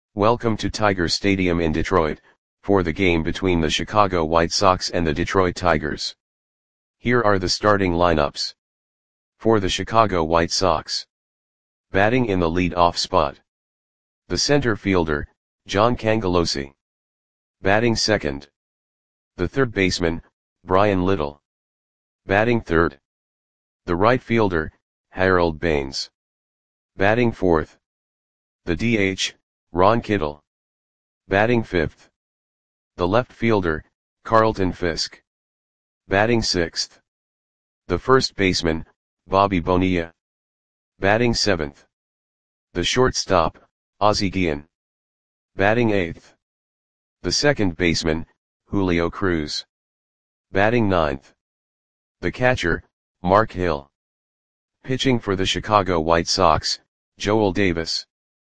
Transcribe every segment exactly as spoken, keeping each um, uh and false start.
Welcome to Tiger Stadium in Detroit, for the game between the Chicago White Sox and the Detroit Tigers. Here are the starting lineups. For the Chicago White Sox. Batting in the lead-off spot. The center fielder, John Cangelosi. Batting second. The third baseman, Bryan Little. Batting third. The right fielder, Harold Baines. Batting fourth. The D H, Ron Kittle. Batting fifth. The left fielder, Carlton Fisk. Batting sixth. The first baseman, Bobby Bonilla. Batting seventh. The shortstop, Ozzie Guillen. Batting eighth. The second baseman, Julio Cruz. Batting ninth. The catcher, Mark Hill. Pitching for the Chicago White Sox, Joel Davis.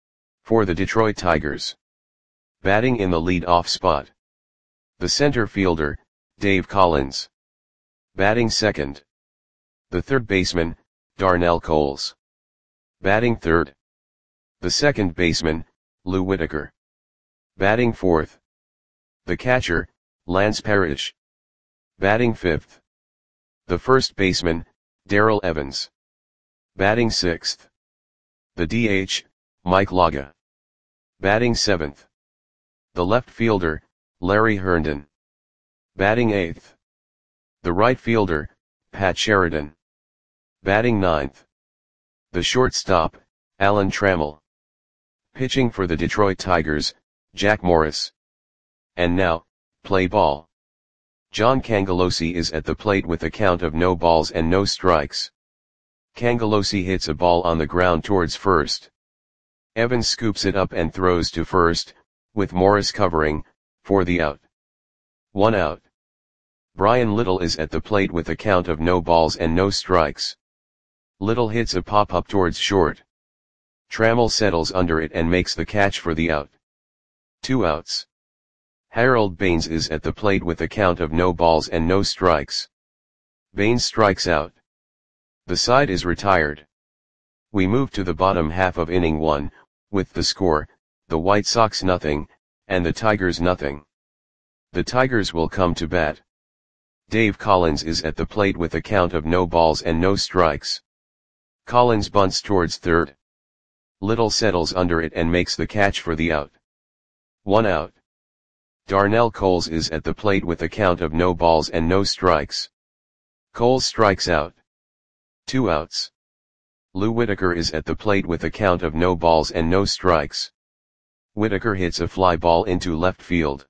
For the Detroit Tigers. Batting in the lead-off spot. The center fielder, Dave Collins. Batting second. The third baseman, Darnell Coles. Batting third. The second baseman, Lou Whitaker. Batting fourth. The catcher, Lance Parrish. Batting fifth. The first baseman, Darrell Evans. Batting sixth. The D H, Mike Laga. Batting seventh. The left fielder, Larry Herndon. Batting eighth. The right fielder, Pat Sheridan. Batting ninth. The shortstop, Alan Trammell. Pitching for the Detroit Tigers, Jack Morris. And now, play ball. John Cangelosi is at the plate with a count of no balls and no strikes. Cangelosi hits a ball on the ground towards first. Evans scoops it up and throws to first, with Morris covering, for the out. One out. Bryan Little is at the plate with a count of no balls and no strikes. Little hits a pop-up towards short. Trammell settles under it and makes the catch for the out. Two outs. Harold Baines is at the plate with a count of no balls and no strikes. Baines strikes out. The side is retired. We move to the bottom half of inning one, with the score, the White Sox nothing, and the Tigers nothing. The Tigers will come to bat. Dave Collins is at the plate with a count of no balls and no strikes. Collins bunts towards third. Little settles under it and makes the catch for the out. One out. Darnell Coles is at the plate with a count of no balls and no strikes. Coles strikes out. Two outs. Lou Whitaker is at the plate with a count of no balls and no strikes. Whitaker hits a fly ball into left field.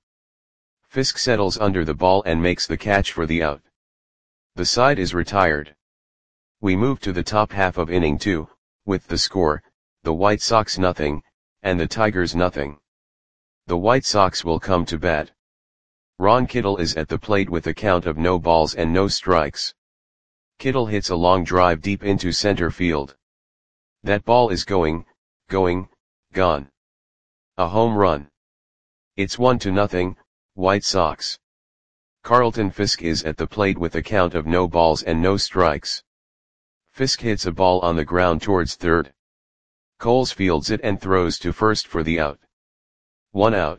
Fisk settles under the ball and makes the catch for the out. The side is retired. We move to the top half of inning two, with the score, the White Sox nothing, and the Tigers nothing. The White Sox will come to bat. Ron Kittle is at the plate with a count of no balls and no strikes. Kittle hits a long drive deep into center field. That ball is going, going, gone. A home run. It's one to nothing, White Sox. Carlton Fisk is at the plate with a count of no balls and no strikes. Fisk hits a ball on the ground towards third. Coles fields it and throws to first for the out. One out.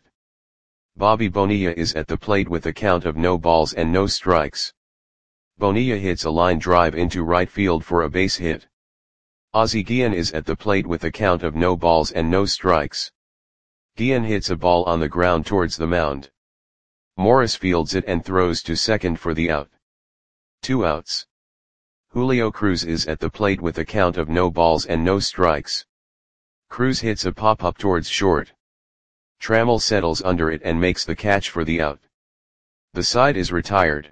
Bobby Bonilla is at the plate with a count of no balls and no strikes. Bonilla hits a line drive into right field for a base hit. Ozzie Guillen is at the plate with a count of no balls and no strikes. Guillen hits a ball on the ground towards the mound. Morris fields it and throws to second for the out. Two outs. Julio Cruz is at the plate with a count of no balls and no strikes. Cruz hits a pop-up towards short. Trammell settles under it and makes the catch for the out. The side is retired.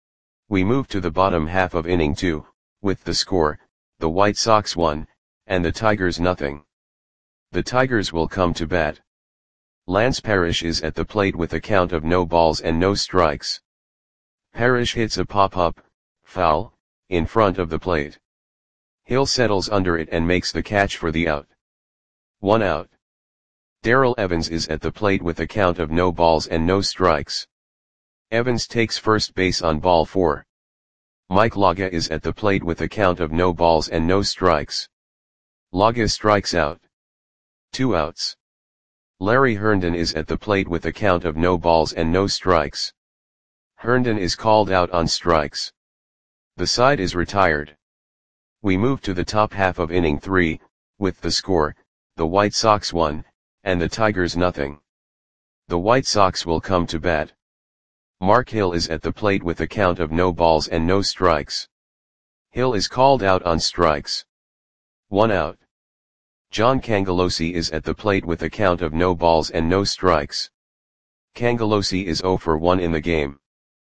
We move to the bottom half of inning two, with the score, the White Sox one, and the Tigers nothing. The Tigers will come to bat. Lance Parrish is at the plate with a count of no balls and no strikes. Parrish hits a pop-up, foul, in front of the plate. Hill settles under it and makes the catch for the out. One out. Darrell Evans is at the plate with a count of no balls and no strikes. Evans takes first base on ball four. Mike Laga is at the plate with a count of no balls and no strikes. Laga strikes out. Two outs. Larry Herndon is at the plate with a count of no balls and no strikes. Herndon is called out on strikes. The side is retired. We move to the top half of inning three, with the score, the White Sox one, and the Tigers nothing. The White Sox will come to bat. Mark Hill is at the plate with a count of no balls and no strikes. Hill is called out on strikes. One out. John Cangelosi is at the plate with a count of no balls and no strikes. Cangelosi is zero for one in the game.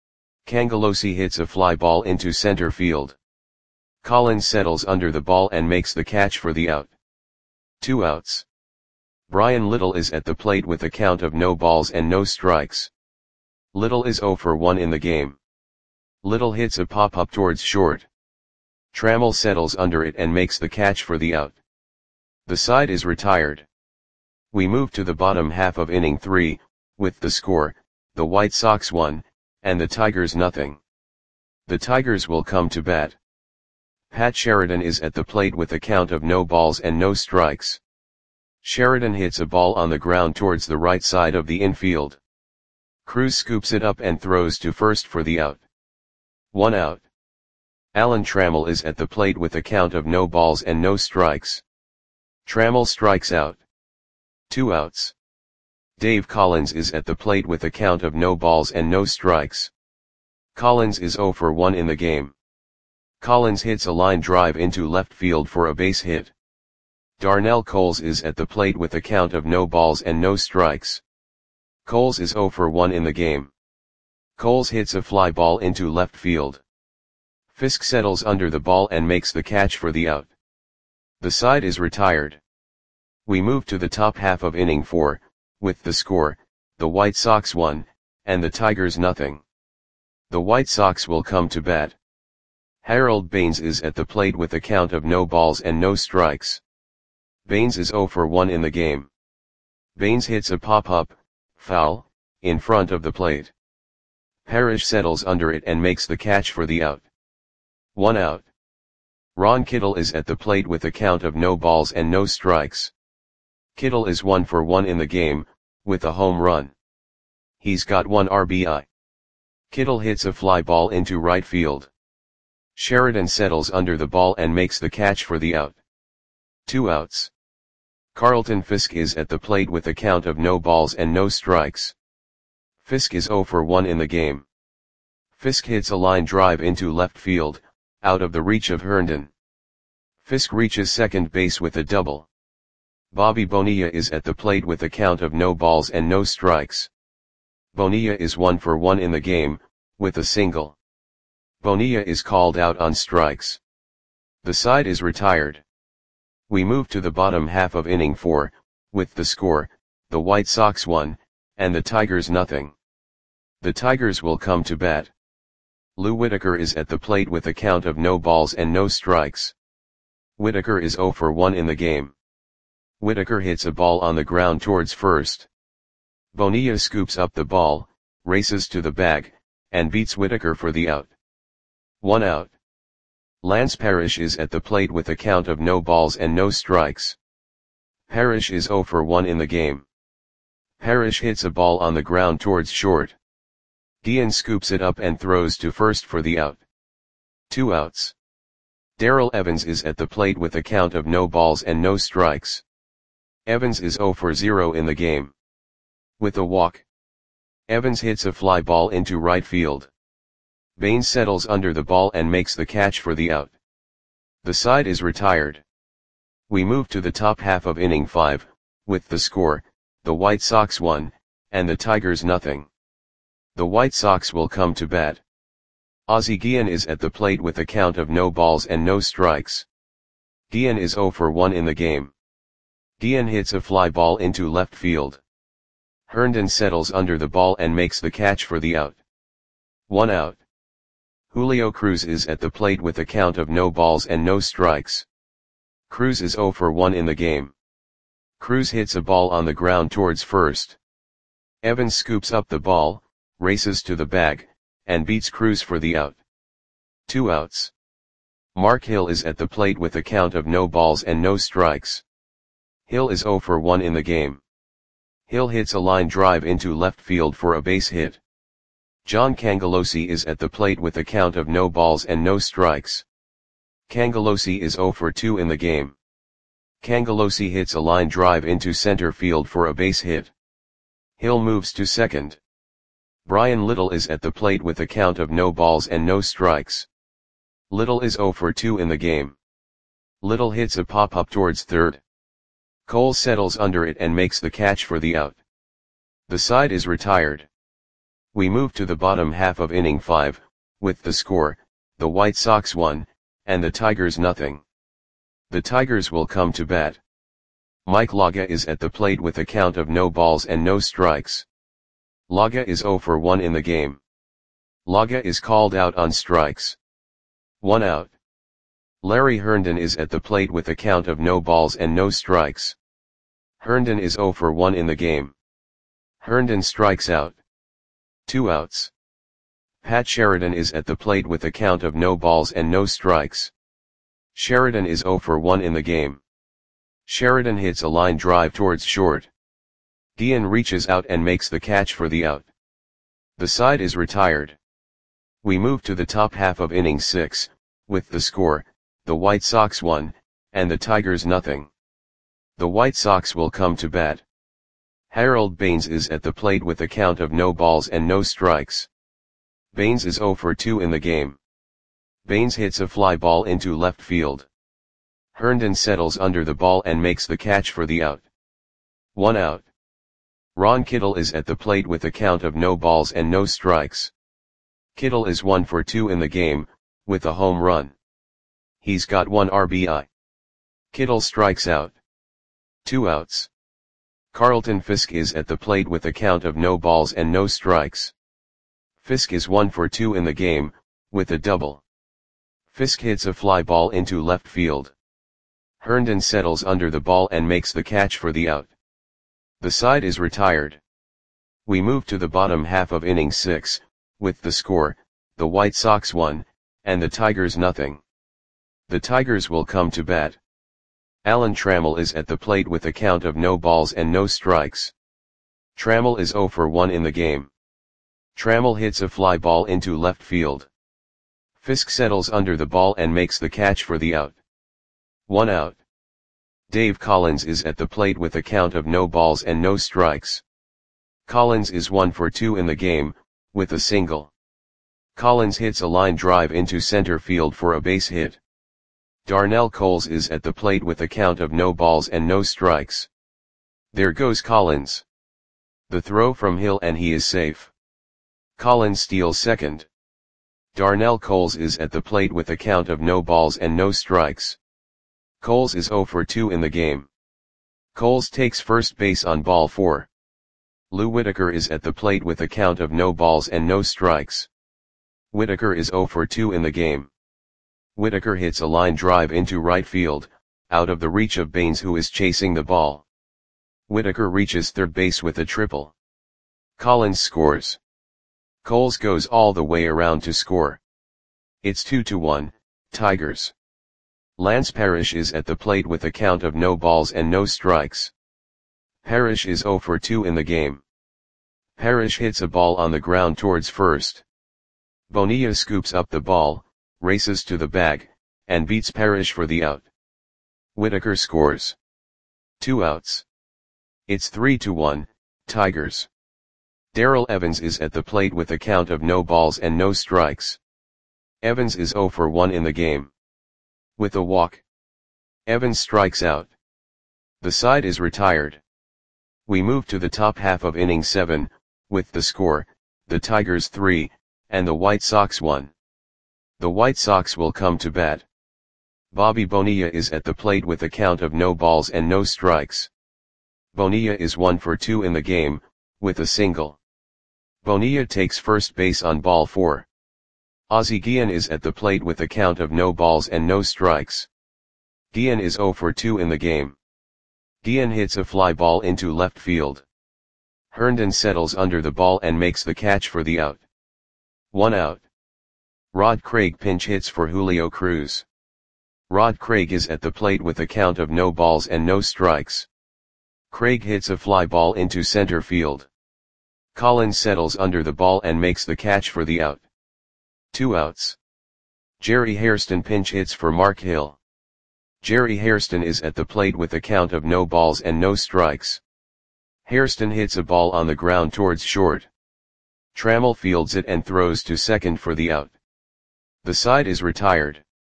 Cangelosi hits a fly ball into center field. Collins settles under the ball and makes the catch for the out. Two outs. Brian Little is at the plate with a count of no balls and no strikes. Little is zero for one in the game. Little hits a pop-up towards short. Trammell settles under it and makes the catch for the out. The side is retired. We move to the bottom half of inning three, with the score, the White Sox one, and the Tigers nothing. The Tigers will come to bat. Pat Sheridan is at the plate with a count of no balls and no strikes. Sheridan hits a ball on the ground towards the right side of the infield. Cruz scoops it up and throws to first for the out. One out. Alan Trammell is at the plate with a count of no balls and no strikes. Trammell strikes out. Two outs. Dave Collins is at the plate with a count of no balls and no strikes. Collins is zero for one in the game. Collins hits a line drive into left field for a base hit. Darnell Coles is at the plate with a count of no balls and no strikes. Coles is zero for one in the game. Coles hits a fly ball into left field. Fisk settles under the ball and makes the catch for the out. The side is retired. We move to the top half of inning four, with the score, the White Sox one, and the Tigers nothing. The White Sox will come to bat. Harold Baines is at the plate with a count of no balls and no strikes. Baines is zero for one in the game. Baines hits a pop-up, foul, in front of the plate. Parrish settles under it and makes the catch for the out. One out. Ron Kittle is at the plate with a count of no balls and no strikes. Kittle is one for one in the game, with a home run. He's got one R B I. Kittle hits a fly ball into right field. Sheridan settles under the ball and makes the catch for the out. Two outs. Carlton Fisk is at the plate with a count of no balls and no strikes. Fisk is zero for one in the game. Fisk hits a line drive into left field, out of the reach of Herndon. Fisk reaches second base with a double. Bobby Bonilla is at the plate with a count of no balls and no strikes. Bonilla is one for one in the game, with a single. Bonilla is called out on strikes. The side is retired. We move to the bottom half of inning four, with the score, the White Sox one, and the Tigers nothing. The Tigers will come to bat. Lou Whitaker is at the plate with a count of no balls and no strikes. Whitaker is zero for one in the game. Whitaker hits a ball on the ground towards first. Bonilla scoops up the ball, races to the bag, and beats Whitaker for the out. One out. Lance Parrish is at the plate with a count of no balls and no strikes. Parrish is zero for one in the game. Parrish hits a ball on the ground towards short. Guillen scoops it up and throws to first for the out. Two outs. Darrell Evans is at the plate with a count of no balls and no strikes. Evans is zero for zero in the game. With a walk. Evans hits a fly ball into right field. Baines settles under the ball and makes the catch for the out. The side is retired. We move to the top half of inning five, with the score, the White Sox one, and the Tigers nothing. The White Sox will come to bat. Ozzie Guillen is at the plate with a count of no balls and no strikes. Guillen is zero for one in the game. Guillen hits a fly ball into left field. Herndon settles under the ball and makes the catch for the out. One out. Julio Cruz is at the plate with a count of no balls and no strikes. Cruz is zero for one in the game. Cruz hits a ball on the ground towards first. Evans scoops up the ball, races to the bag, and beats Cruz for the out. Two outs. Mark Hill is at the plate with a count of no balls and no strikes. Hill is zero for one in the game. Hill hits a line drive into left field for a base hit. John Cangelosi is at the plate with a count of no balls and no strikes. Cangelosi is zero for two in the game. Cangelosi hits a line drive into center field for a base hit. Hill moves to second. Brian Little is at the plate with a count of no balls and no strikes. Little is zero for two in the game. Little hits a pop-up towards third. Cole settles under it and makes the catch for the out. The side is retired. We move to the bottom half of inning five, with the score, the White Sox one, and the Tigers nothing. The Tigers will come to bat. Mike Laga is at the plate with a count of no balls and no strikes. Laga is zero for one in the game. Laga is called out on strikes. One out. Larry Herndon is at the plate with a count of no balls and no strikes. Herndon is zero for one in the game. Herndon strikes out. Two outs. Pat Sheridan is at the plate with a count of no balls and no strikes. Sheridan is zero for one in the game. Sheridan hits a line drive towards short. Guillen reaches out and makes the catch for the out. The side is retired. We move to the top half of inning six, with the score, the White Sox one, and the Tigers nothing. The White Sox will come to bat. Harold Baines is at the plate with a count of no balls and no strikes. Baines is zero for two in the game. Baines hits a fly ball into left field. Herndon settles under the ball and makes the catch for the out. One out. Ron Kittle is at the plate with a count of no balls and no strikes. Kittle is one for two in the game, with a home run. He's got one R B I. Kittle strikes out. Two outs. Carlton Fisk is at the plate with a count of no balls and no strikes. Fisk is one for two in the game, with a double. Fisk hits a fly ball into left field. Herndon settles under the ball and makes the catch for the out. The side is retired. We move to the bottom half of inning six, with the score, the White Sox one, and the Tigers nothing. The Tigers will come to bat. Alan Trammell is at the plate with a count of no balls and no strikes. Trammell is zero for one in the game. Trammell hits a fly ball into left field. Fisk settles under the ball and makes the catch for the out. One out. Dave Collins is at the plate with a count of no balls and no strikes. Collins is one for two in the game, with a single. Collins hits a line drive into center field for a base hit. Darnell Coles is at the plate with a count of no balls and no strikes. There goes Collins. The throw from Hill and he is safe. Collins steals second. Darnell Coles is at the plate with a count of no balls and no strikes. Coles is zero for two in the game. Coles takes first base on ball four. Lou Whitaker is at the plate with a count of no balls and no strikes. Whitaker is zero for two in the game. Whitaker hits a line drive into right field, out of the reach of Baines who is chasing the ball. Whitaker reaches third base with a triple. Collins scores. Coles goes all the way around to score. It's two to one, Tigers. Lance Parrish is at the plate with a count of no balls and no strikes. Parrish is zero for two in the game. Parrish hits a ball on the ground towards first. Bonilla scoops up the ball, races to the bag, and beats Parrish for the out. Whitaker scores. Two outs. It's three to one, Tigers. Darrell Evans is at the plate with a count of no balls and no strikes. Evans is zero for one in the game. With a walk. Evans strikes out. The side is retired. We move to the top half of inning seven, with the score, the Tigers three, and the White Sox one. The White Sox will come to bat. Bobby Bonilla is at the plate with a count of no balls and no strikes. Bonilla is one for two in the game, with a single. Bonilla takes first base on ball four. Ozzie Guillen is at the plate with a count of no balls and no strikes. Guillen is zero for two in the game. Guillen hits a fly ball into left field. Herndon settles under the ball and makes the catch for the out. One out. Rod Craig pinch hits for Julio Cruz. Rod Craig is at the plate with a count of no balls and no strikes. Craig hits a fly ball into center field. Collins settles under the ball and makes the catch for the out. Two outs. Jerry Hairston pinch hits for Mark Hill. Jerry Hairston is at the plate with a count of no balls and no strikes. Hairston hits a ball on the ground towards short. Trammell fields it and throws to second for the out. The side is retired.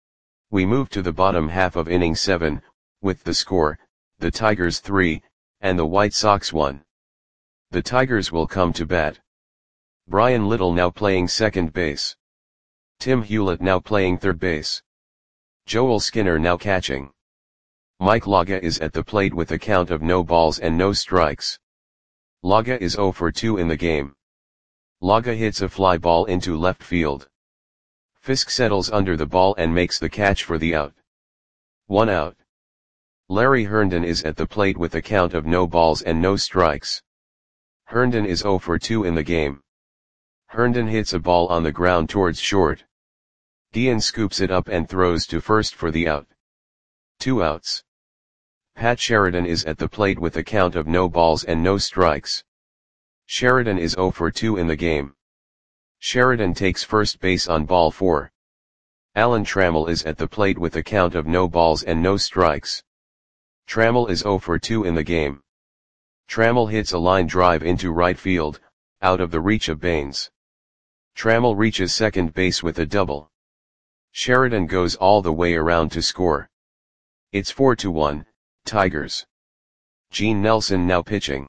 We move to the bottom half of inning seven, with the score, the Tigers three, and the White Sox one. The Tigers will come to bat. Brian Little now playing second base. Tim Hewlett now playing third base. Joel Skinner now catching. Mike Laga is at the plate with a count of no balls and no strikes. Laga is oh for two in the game. Laga hits a fly ball into left field. Fisk settles under the ball and makes the catch for the out. One out. Larry Herndon is at the plate with a count of no balls and no strikes. Herndon is oh for two in the game. Herndon hits a ball on the ground towards short. Guillen scoops it up and throws to first for the out. Two outs. Pat Sheridan is at the plate with a count of no balls and no strikes. Sheridan is oh for two in the game. Sheridan takes first base on ball four. Alan Trammell is at the plate with a count of no balls and no strikes. Trammell is oh for two in the game. Trammell hits a line drive into right field, out of the reach of Baines. Trammell reaches second base with a double. Sheridan goes all the way around to score. It's four to one, Tigers. Gene Nelson now pitching.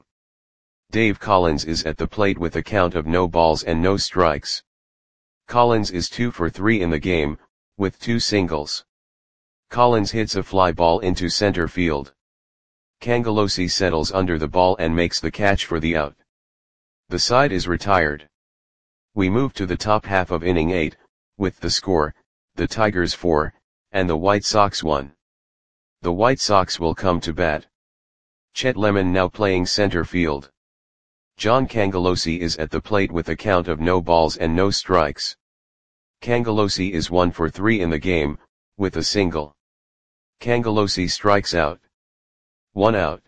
Dave Collins is at the plate with a count of no balls and no strikes. Collins is two for three in the game, with two singles. Collins hits a fly ball into center field. Cangelosi settles under the ball and makes the catch for the out. The side is retired. We move to the top half of inning eight, with the score, the Tigers four, and the White Sox one. The White Sox will come to bat. Chet Lemon now playing center field. John Cangelosi is at the plate with a count of no balls and no strikes. Cangelosi is one for three in the game, with a single. Cangelosi strikes out. One out.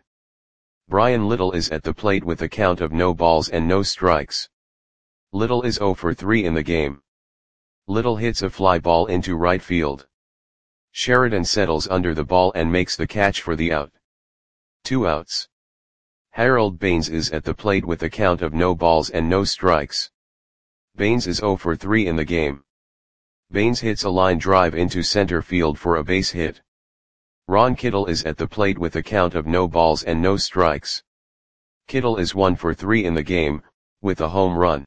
Brian Little is at the plate with a count of no balls and no strikes. Little is oh for three in the game. Little hits a fly ball into right field. Sheridan settles under the ball and makes the catch for the out. Two outs. Harold Baines is at the plate with a count of no balls and no strikes. Baines is oh for three in the game. Baines hits a line drive into center field for a base hit. Ron Kittle is at the plate with a count of no balls and no strikes. Kittle is one for three in the game, with a home run.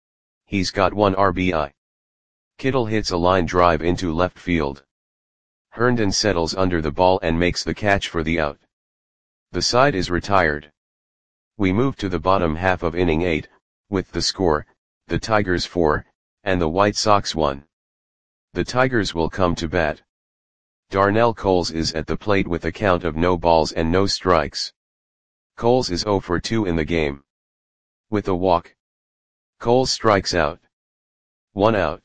He's got one R B I. Kittle hits a line drive into left field. Herndon settles under the ball and makes the catch for the out. The side is retired. We move to the bottom half of inning eight, with the score, the Tigers four, and the White Sox one. The Tigers will come to bat. Darnell Coles is at the plate with a count of no balls and no strikes. Coles is oh for two in the game. With a walk. Coles strikes out. One out.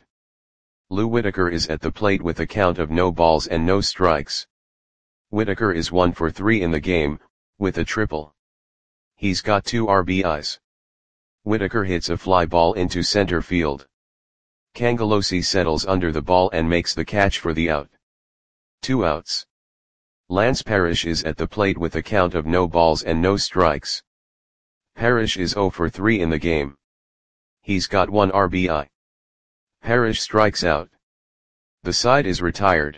Lou Whitaker is at the plate with a count of no balls and no strikes. Whitaker is one for three in the game, with a triple. He's got two R B Is. Whitaker hits a fly ball into center field. Cangelosi settles under the ball and makes the catch for the out. Two outs. Lance Parrish is at the plate with a count of no balls and no strikes. Parrish is oh for three in the game. He's got one R B I. Parrish strikes out. The side is retired.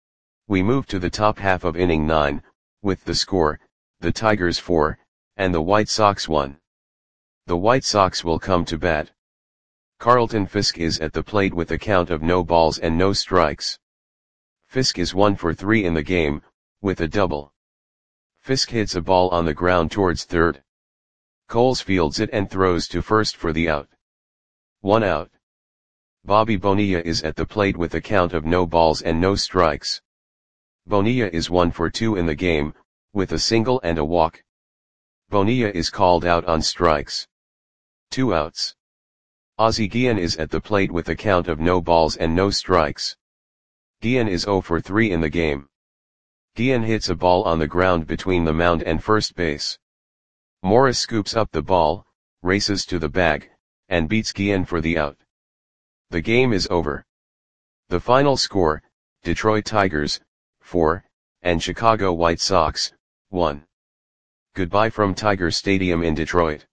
We move to the top half of inning nine, with the score, the Tigers four, and the White Sox one. The White Sox will come to bat. Carlton Fisk is at the plate with a count of no balls and no strikes. Fisk is one for three in the game, with a double. Fisk hits a ball on the ground towards third. Coles fields it and throws to first for the out. One out. Bobby Bonilla is at the plate with a count of no balls and no strikes. Bonilla is one for two in the game, with a single and a walk. Bonilla is called out on strikes. Two outs. Ozzie Guillen is at the plate with a count of no balls and no strikes. Guillen is oh for three in the game. Guillen hits a ball on the ground between the mound and first base. Morris scoops up the ball, races to the bag, and beats Guillen for the out. The game is over. The final score, Detroit Tigers, four, and Chicago White Sox, one. Goodbye from Tiger Stadium in Detroit.